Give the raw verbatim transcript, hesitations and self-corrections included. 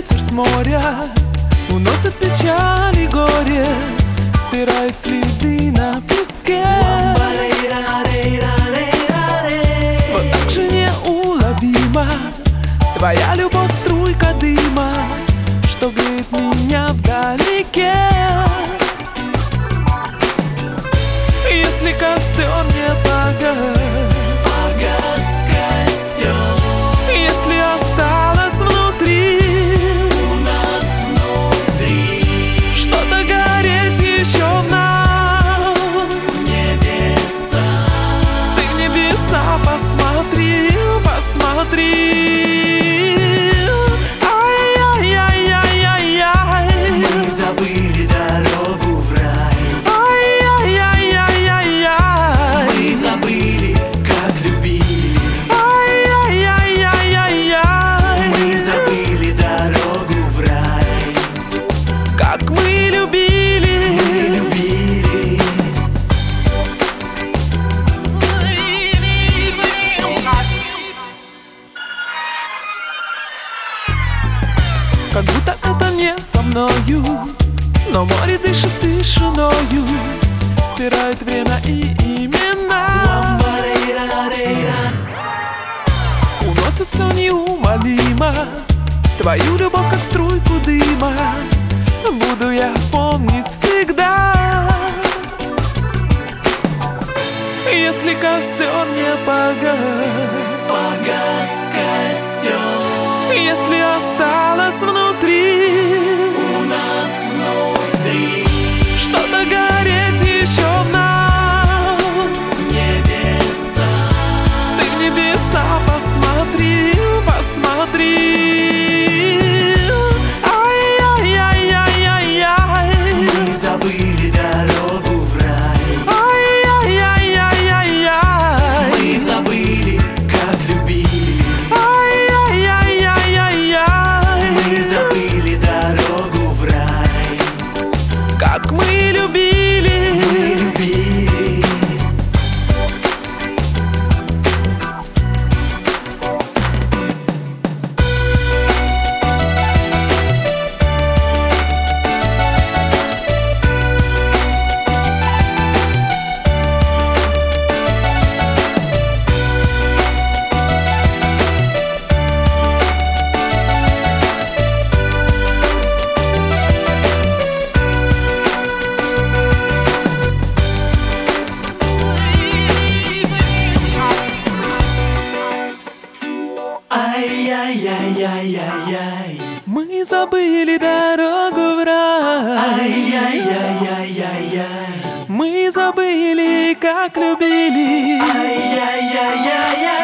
ветер с моря уносит печаль и горе, стирает следы на песке. Вот так же неуловима твоя любовь, струйка дыма, что греет меня вдалеке. Если костер не погас, погас костер, если осталось внутри у нас внутри что-то гореть еще в нас, небеса, ты в небеса посмотри, посмотри. Ай-яй-яй-яй-яй-яй, мы забыли дорогу в рай. Ай-яй-яй-яй-яй, Мы забыли, как любили. Ай-яй-яй-яй-яй, Мы забыли дорогу в рай. как мы любили. Мы любили. Как будто это не со мною, но море дышит тишиною, стирает время и имена, уносит все неумолимо твою любовь, как струйку дыма. Буду я помнить всегда. Если костер не погас, Погас костер, если осталось внутри у нас внутри что-то гореть еще в нас, небеса, ты в небеса посмотри, посмотри. Ай-яй-яй-яй-яй, мы забыли дорогу в рай. ай-яй-яй-яй-яй, Мы забыли, как любили. ай-яй-яй-яй-яй, Мы забыли дорогу в рай. как мы любили. Мы любили. Ай-яй-яй-яй-яй-яй. Мы забыли дорогу в рай. Ай-яй-яй-яй-яй-яй. Мы забыли, как любили. Ай-яй-яй-яй-яй.